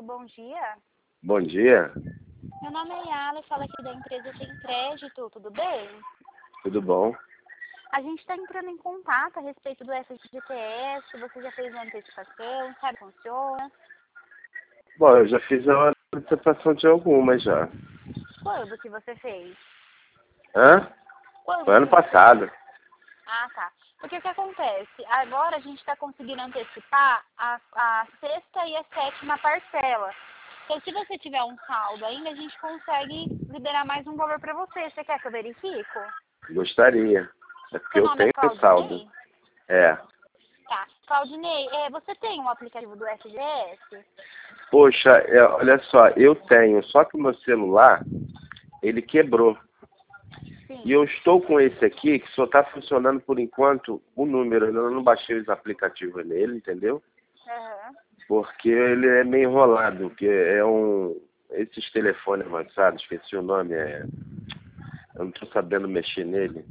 bom dia. Bom dia. Meu nome é Yala, eu falo aqui da empresa Tem Crédito, tudo bem? Tudo bom? A gente está entrando em contato a respeito do FGTS, você já fez uma antecipação, sabe como funciona? Bom, eu já fiz a antecipação de algumas já. Quando que você fez? Hã? Quando Foi ano que você passado. fez? Ah, tá. Porque o que acontece? Agora a gente está conseguindo antecipar a sexta e a sétima parcela. Então, se você tiver um saldo ainda, a gente consegue liberar mais um valor para você. Você quer que eu verifico? Gostaria. É porque Seu eu nome é tenho saldo. É. Tá. Claudinei, você tem um aplicativo do FGTS? Poxa, olha só, eu tenho, só que o meu celular, ele quebrou. Sim. E eu estou com esse aqui, que só está funcionando por enquanto o número. Eu não baixei os aplicativos nele, entendeu? Aham. Porque ele é meio enrolado, que é esses telefones avançados, esqueci o nome, eu não estou sabendo mexer nele.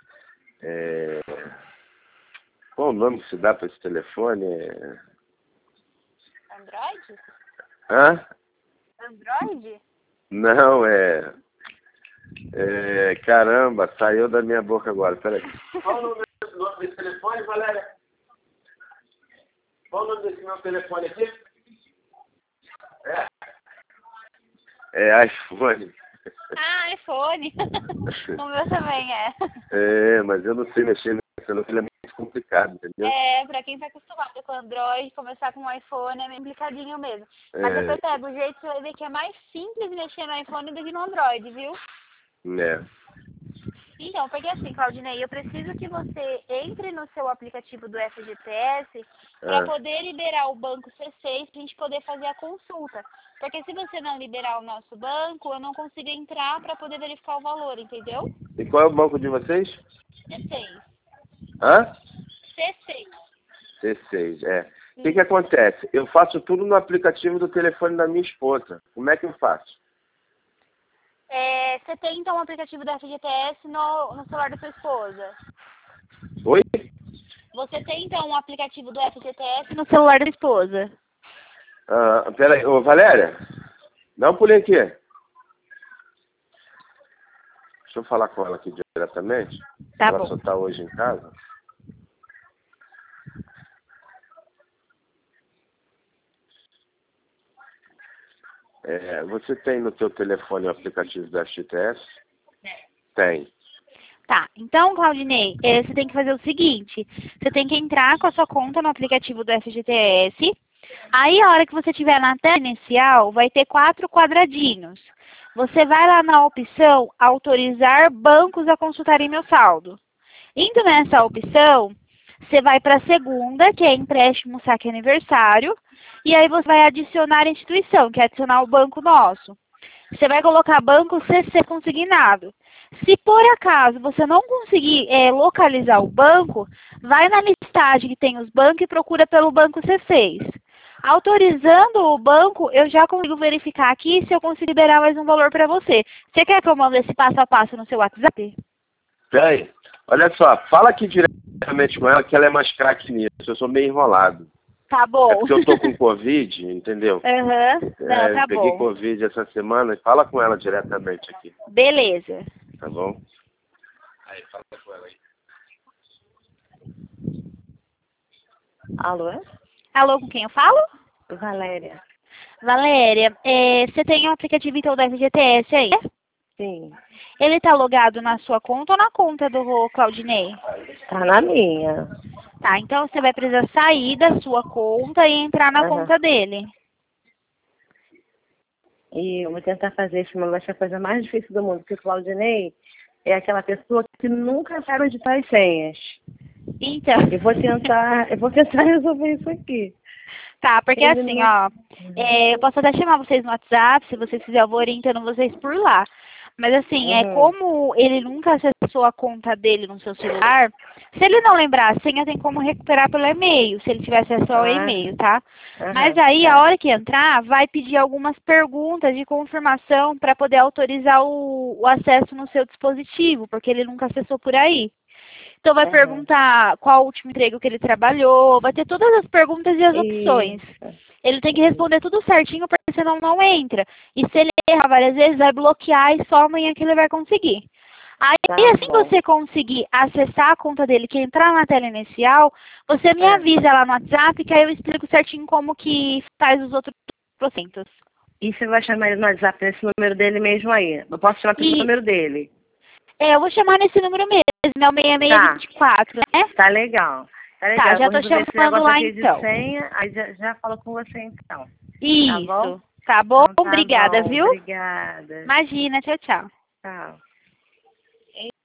Qual o nome que se dá para esse telefone? Android? Hã? Android? Não, caramba, saiu da minha boca agora, peraí. Qual o nome desse telefone, Valéria? Qual o nome desse meu telefone aqui? É iPhone. Ah, iPhone. O meu também é. Mas eu não sei mexer nesse telefone, ele é muito complicado, entendeu? Pra quem tá acostumado com Android, começar com o iPhone é meio complicadinho mesmo. Mas É, você pega o jeito, você vai ver que é mais simples mexer no iPhone do que no Android, viu? é. Então, porque assim, Claudinei, eu preciso que você entre no seu aplicativo do FGTS para poder liberar o banco C6 para a gente poder fazer a consulta. Porque se você não liberar o nosso banco, eu não consigo entrar para poder verificar o valor, entendeu? E qual é o banco de vocês? C6. Hã? C6. C6, O que acontece? Eu faço tudo no aplicativo do telefone da minha esposa. Como é que eu faço? Você tem então o aplicativo do FGTS no celular da sua esposa? Oi? Você tem então o aplicativo do FGTS no celular da esposa? Peraí, ô Valéria, dá um pulinho aqui. Deixa eu falar com ela aqui diretamente. Tá Ela bom. só tá hoje em casa. Você tem no teu telefone o aplicativo da FGTS? Tem. Tá, então, Claudinei, você tem que fazer o seguinte, você tem que entrar com a sua conta no aplicativo do FGTS, aí a hora que você estiver na tela inicial, vai ter 4 quadradinhos. Você vai lá na opção autorizar bancos a consultarem meu saldo. Indo nessa opção, você vai para a segunda, que é empréstimo saque aniversário, e aí você vai adicionar a instituição, que é adicionar o banco nosso. Você vai colocar banco CC consignado. Se por acaso você não conseguir localizar o banco, vai na listagem que tem os bancos e procura pelo banco C6. Autorizando o banco, eu já consigo verificar aqui se eu consigo liberar mais um valor para você. Você quer que eu mande esse passo a passo no seu WhatsApp? Peraí, olha só, fala aqui diretamente com ela que ela é mais craque nisso. Eu sou meio enrolado. Tá bom. É porque eu tô com Covid, entendeu? Não, tá Peguei bom. Covid essa semana. Fala com ela diretamente aqui, Beleza. tá bom? Aí, fala com ela aí. Alô? Alô, com quem eu falo? Valéria. Valéria, você tem um aplicativo então da FGTS aí? Sim. Ele tá logado na sua conta ou na conta do Claudinei? Tá na minha. Tá, então você vai precisar sair da sua conta e entrar na Aham. conta dele. E eu vou tentar fazer isso, mas vai ser a coisa mais difícil do mundo, porque o Claudinei é aquela pessoa que nunca sabe editar as senhas. Então. Eu vou tentar resolver isso aqui. Tá, porque Ele assim, não- ó, eu posso até chamar vocês no WhatsApp, se vocês quiserem, eu vou orientando vocês por lá. Mas assim, como ele nunca acessou a conta dele no seu celular, se ele não lembrar a senha, tem como recuperar pelo e-mail, se ele tiver acesso ao e-mail, tá? Mas aí, a hora que entrar, vai pedir algumas perguntas de confirmação para poder autorizar o acesso no seu dispositivo, porque ele nunca acessou por aí. Então vai perguntar qual o último emprego que ele trabalhou, vai ter todas as perguntas e as opções. Ele tem que responder tudo certinho para senão não entra. E se ele errar várias vezes, vai bloquear e só amanhã que ele vai conseguir. Aí, Tá assim bom. você conseguir acessar a conta dele, que entrar na tela inicial, você me É. avisa lá no WhatsApp, que aí eu explico certinho como que faz os outros procentos. E você vai chamar ele no WhatsApp nesse número dele mesmo aí? Eu posso chamar pelo E número dele? eu vou chamar nesse número mesmo, é o 6624, né? Tá legal. Tá legal. Tá, Eu já vou tô resolver esse chamando negócio lá aqui então. de senha, aí já falo com você então. Tá bom? Isso. Tá bom? Então tá Obrigada, bom. viu? Obrigada. Imagina, tchau, tchau. Tchau.